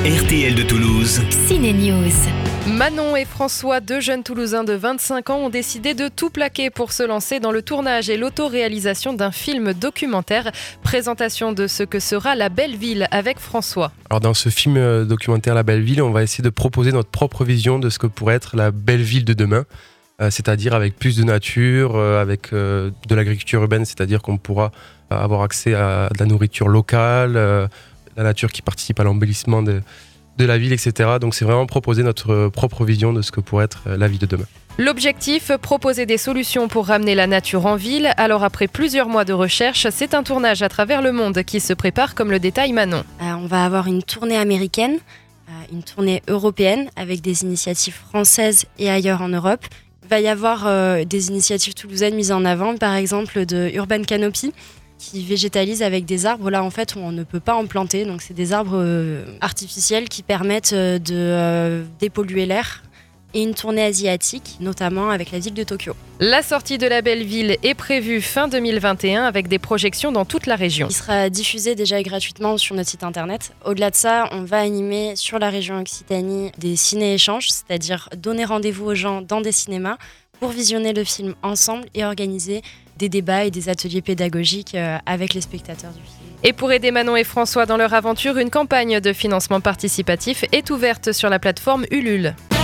RTL de Toulouse. Ciné News. Manon et François, deux jeunes Toulousains de 25 ans, ont décidé de tout plaquer pour se lancer dans le tournage et l'autoréalisation d'un film documentaire. Présentation de ce que sera La Belle Ville avec François. Alors dans ce film documentaire La Belle Ville, on va essayer de proposer notre propre vision de ce que pourrait être la belle ville de demain. C'est-à-dire avec plus de nature, avec de l'agriculture urbaine, c'est-à-dire qu'on pourra avoir accès à de la nourriture locale, la nature qui participe à l'embellissement de la ville, etc. Donc c'est vraiment proposer notre propre vision de ce que pourrait être la vie de demain. L'objectif, proposer des solutions pour ramener la nature en ville. Alors après plusieurs mois de recherche, c'est un tournage à travers le monde qui se prépare, comme le détaille Manon. On va avoir une tournée américaine, une tournée européenne avec des initiatives françaises et ailleurs en Europe. Il va y avoir des initiatives toulousaines mises en avant, par exemple de Urban Canopy, qui végétalise avec des arbres là en fait où on ne peut pas en planter. Donc c'est des arbres artificiels qui permettent de dépolluer l'air. Et une tournée asiatique, notamment avec la ville de Tokyo. La sortie de La Belle Ville est prévue fin 2021 avec des projections dans toute la région. Il sera diffusé déjà gratuitement sur notre site internet. Au-delà de ça, on va animer sur la région Occitanie des ciné-échanges, c'est-à-dire donner rendez-vous aux gens dans des cinémas pour visionner le film ensemble et organiser des débats et des ateliers pédagogiques avec les spectateurs du film. Et pour aider Manon et François dans leur aventure, une campagne de financement participatif est ouverte sur la plateforme Ulule.